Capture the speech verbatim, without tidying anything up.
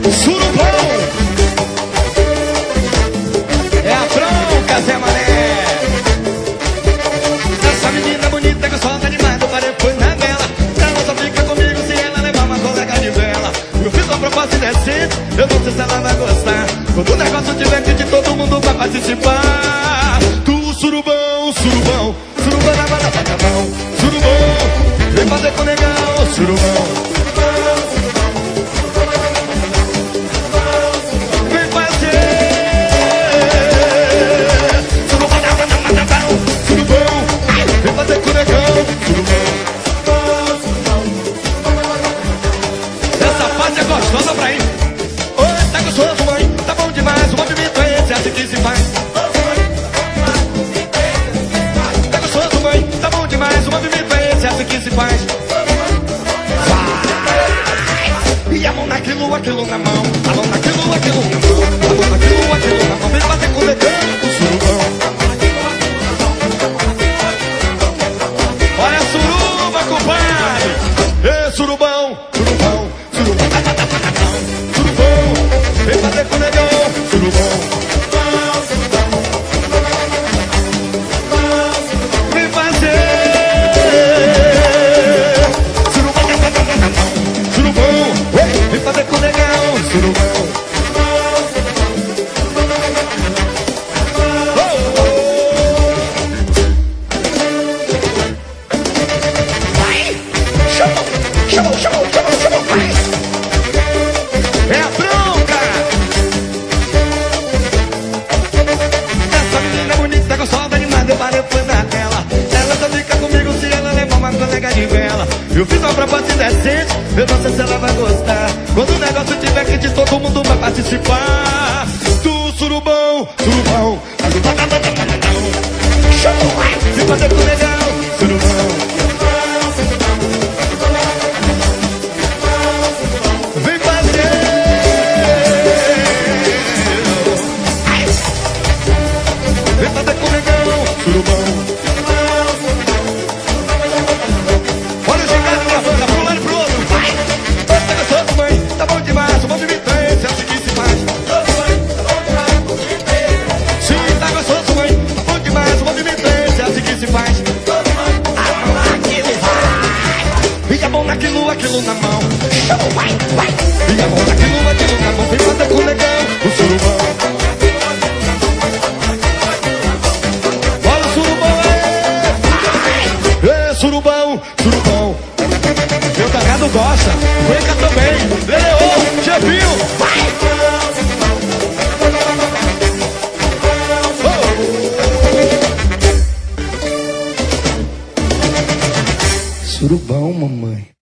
Surubão. É a bronca, Zé Mané. Essa menina bonita, gostosa demais, eu parei foi na dela. Ela só fica comigo se ela levar uma colega de vela. Eu fiz uma proposta indecente, eu não sei se ela vai gostar. Quando o negócio tiver que de todo mundo vai participar. Tu surubão, surubão, surubão na mão, na mão. Surubão, vem fazer com legal, surubão. Essa parte é gostosa pra ir. Oi, tá gostoso, mãe? Tá bom demais, o movimento é esse, é assim que se faz. Tá gostoso, mãe? Tá bom demais, o movimento é esse, é assim que se faz. Vai! E a mão naquilo, aquilo na mão. A mão naquilo, aquilo na mão. A mão naquilo, aquilo na mão. Vem bater com o dedão, o surubão. Olha a suruba, compadre! Ê, surubão, surubão, surubão, surubão, vem fazer com o negão, surubão, vem fazer, surubão, surubão, vem fazer com o negão, surubão. Chamou, chamou, chamou, chamou, vai! É a bronca! Essa menina bonita, gostosa demais, eu parei foi na tela. Ela só fica comigo se ela levar uma colega de vela. Eu fiz uma proposta indecente, eu não sei se ela vai gostar. Quando o negócio tiver que de todo mundo vai participar. Tu, surubão, surubão, chamou, vai! Se fazer com legal, surubão. Surubão. Olha o gigante na banda, pra um lado e pro outro. Vai! Tá gostoso, mãe? Tá bom demais, o movimento é esse, é assim que se faz. Sim, tá gostoso, mãe? Tá bom demais, o movimento é esse, é assim que se faz. A mão naquilo, vai! E a mão naquilo, aquilo na mão. Show, vai, vai! E a mão naquilo, aquilo na mão. Vem fazer com o legal, o surubão. Surubão, surubão. Meu tacado gosta, Cueca também. Leleô, chefinho, vai! Oh. Surubão, mamãe.